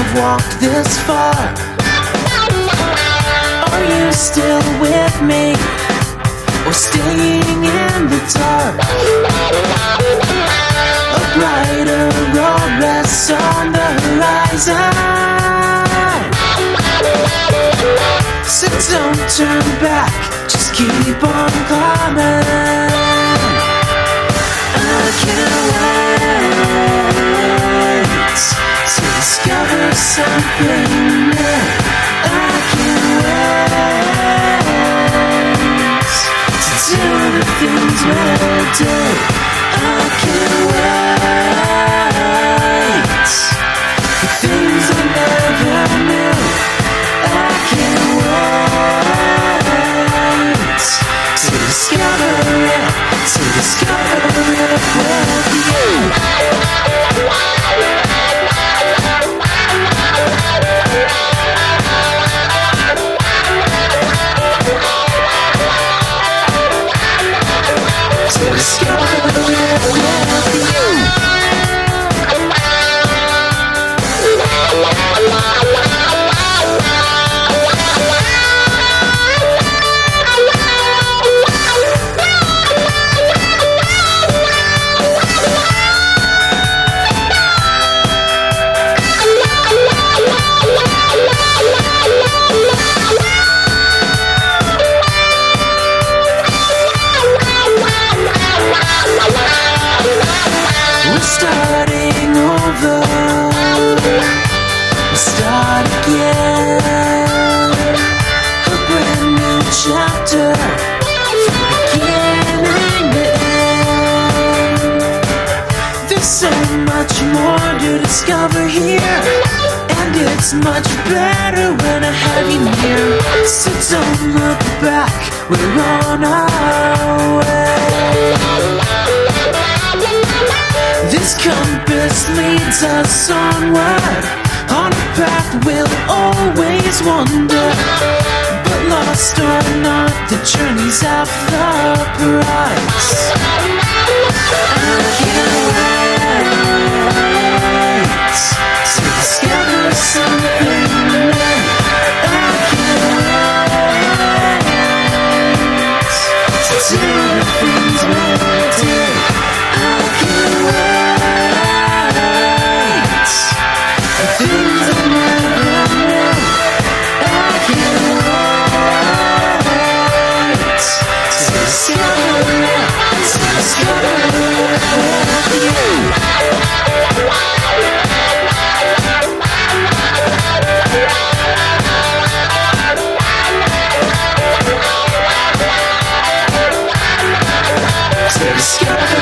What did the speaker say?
I've walked this far. Are you still with me, or staying in the dark? A brighter road rests on the horizon, so don't turn back, just keep on climbing. I can't wait to discover something new. I can't wait to do the things we'll do. I can't wait for things I never knew. I can't wait to discover it, to discover it with you. To discover it with you. We're starting over, we'll start again, a brand new chapter, from beginning to end. There's so much more to discover here, and it's much better when I have you near. So don't look back, we're on our way. This compass leads us onward, on a path we'll always wander. But lost or not, the journey's half the price. I can't wait to discover something new. I can't wait to do the things we'll do. I can't wait for things I never knew. I can't wait to discover it, to discover it with you. To discover